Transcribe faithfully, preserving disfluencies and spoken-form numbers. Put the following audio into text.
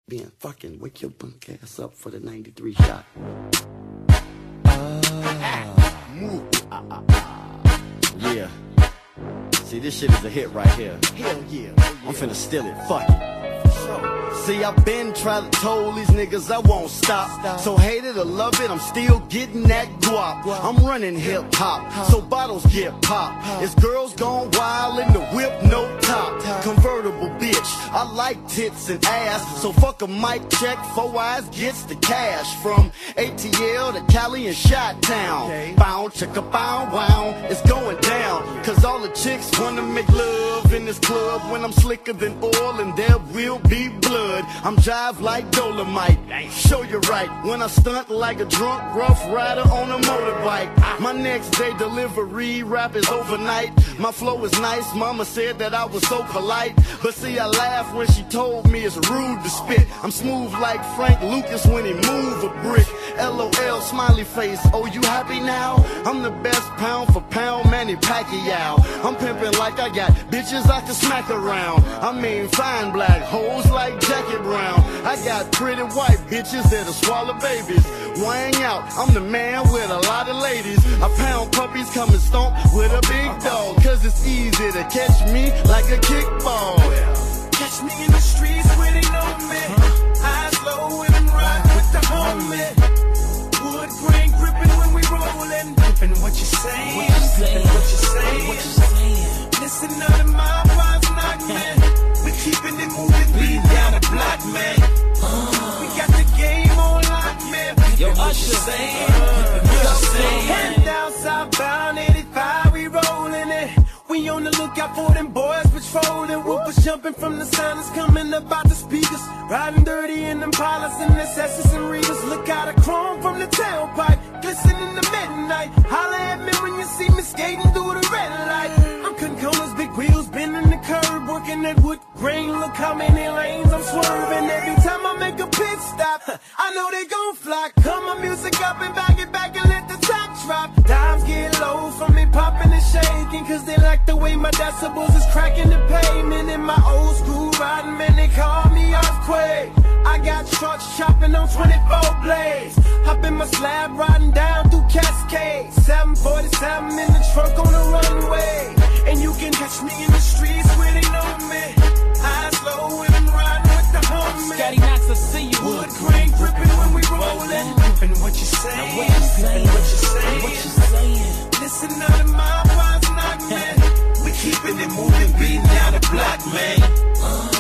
being fucking wake your punk ass up for the ninety-three shot. Yeah. See, this shit is a hit right here. Hell yeah. I'm finna steal it. Fuck it. See, I've been trying to told these niggas I won't stop. So hate it or love it, I'm still getting that guap. I'm running hip hop, so bottles get popped. It's girls gone wild in the whip, no top. Convertible bitch, I like tits and ass. So fuck a mic check, four eyes gets the cash. From A T L to Cali and Chi-Town. Bound, chicka, bound, wow, it's going down. Cause all the chicks wanna make love in this club. When I'm slicker than oil and there will be blood. I'm jive like Dolomite, show you right. When I stunt like a drunk rough rider on a motorbike. My next day delivery rap is overnight. My flow is nice, mama said that I was so polite. But see, I laughed when she told me it's rude to spit. I'm smooth like Frank Lucas when he move a brick. L O L smiley face, oh you happy now? I'm the best pound for pound Manny Pacquiao. I'm pimping like I got bitches I can smack around. I mean fine black hoes like Jackie Brown. I got pretty white bitches that'll swallow babies. Wang out, I'm the man with a lot of ladies. I pound puppies, come and stomp with a big dog. Cause it's easy to catch me like a kickball. Catch me in the streets where they know me. Eyes low and I'm riding with the homie. Wood grain gripping when we rollin'. Gripping what you saying, gripping what you saying. Listen up to my wives knock man. We keeping it moving, beat down the block man. We got the game on lock man. Yo, Usher saying, heading down southbound eighty-five, we rollin' it. We on the lookout for them boys patrolling. Whoopers jumping from the signers coming up out the speakers. Riding dirty in them pilots and the Sessions and Readers. Look out of chrome from the tailpipe, glistening in the midnight. Holla at me when you see me skating through the red light. I'm cutting corners, big wheels, bending the curb, working that wood grain. Look how many lanes I'm swerving. Every time I make a pit stop, I know they gon' fly. Cut my music up and back it back and let the top drop. Dimes get low from me popping and shaking, cause they like the way my decibels is cracking the pavement. In my old school riding, man, they call me Earthquake. I got trucks chopping on twenty-four blades. Hop in my slab riding down through Cascade. seven forty-seven in the truck on the runway. And you can catch me in the streets where they know me. Eyes low and I'm riding with the homie. Scotty Knox, I see you. Wood grain gripping when we rollin'. Gripping what you saying, What you saying? what you saying. What you saying? Listen up to my wives knock man. We keeping it moving, beating down the block man.